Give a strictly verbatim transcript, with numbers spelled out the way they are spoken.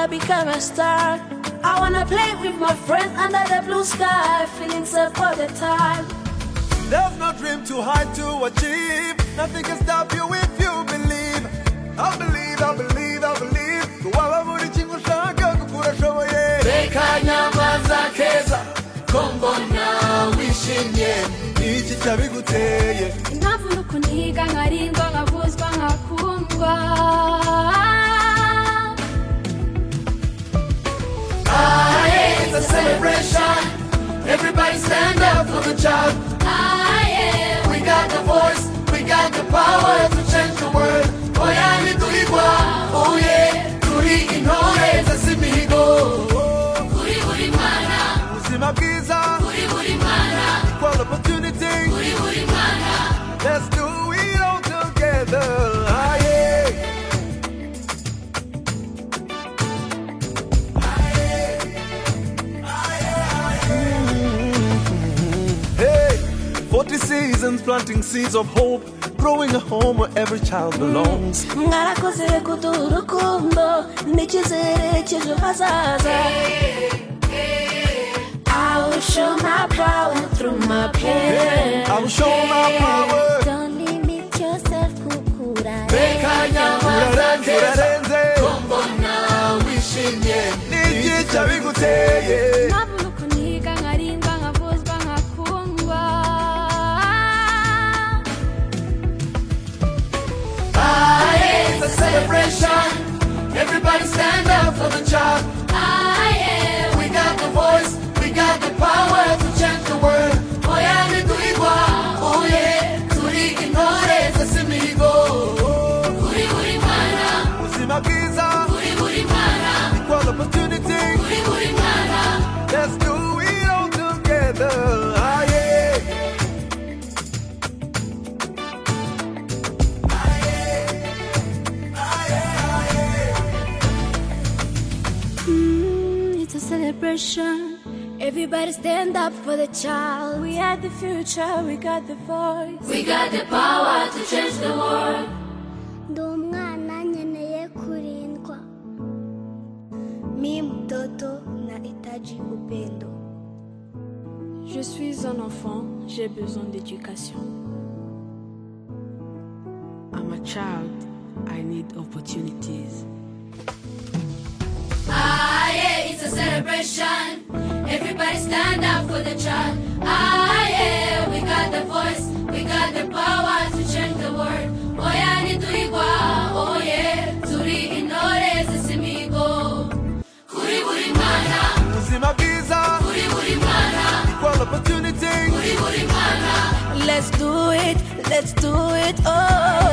wanna become a star. I wanna play with my friends under the blue sky, feeling safe all the time. There's no dream too high to achieve. Nothing can stop you if you believe. I believe, I believe, I believe. Kuwaba muri chingu shaka kukurashoboye. Reka nyamaza keza kombona wishimye. Iki cyabiguteye. Impamvu nuko niga nkarindwa nkavuzwa nkakundwa. Ah, yeah, it's a celebration. Everybody stand up for the child. Ah, yeah. We got the voice, we got the power to change the world. Oh yeah, ni tuigwa, oh yeah. Turi intore zasimihigo. Kuri buri mwana. Ubuzima bwiza. Kuri buri mwana. Equal opportunity. Kuri buri mwana. Let's do it all together. Ah, yeah. forty seasons planting seeds of hope, growing a home where every child belongs. Mwarakoze kuduha urukundo n'icyizere cy'ejo hazaza. I will show my power through my pain. I will show my power. Don't limit yourself, kukura. Reka nyamaza keza kombona wishimye. Niki cyabiguteye. Impamvu nuko niga nkarindwa nkavuzwa nkakundwa. Ah, yeah, it's a celebration. Everybody stand up for the child. Ah, yeah. We got the voice, we got the power to change the world. Oh yeah, ni tuigwa, oh yeah. Turi intore zasimihigo. Kuri buri mwana. Ubuzima bwiza. Kuri buri mwana. Equal opportunity. Kuri buri mwana. Let's do it all together. Ah, yeah. Mm, it's a celebration. Everybody stand up for the child. We are the future, we got the voice. We got the power to change the world. Ndi umwana nkeneye kurindwa. Mi mtoto nahitaji upendo. Je suis un enfant, j'ai besoin d'éducation. I'm a child, I need opportunities. Ah, yeah, it's a celebration. Everybody stand up for the child. Ah, yeah, we got the voice, we got the power to change the world. Oh yeah, ni tuigwa, oh yeah, turi intore zasimihigo. Kuri buri mwana. Ubuzima bwiza. Kuri buri mwana. Equal opportunity. Kuri buri mwana. Let's do it, let's do it, oh.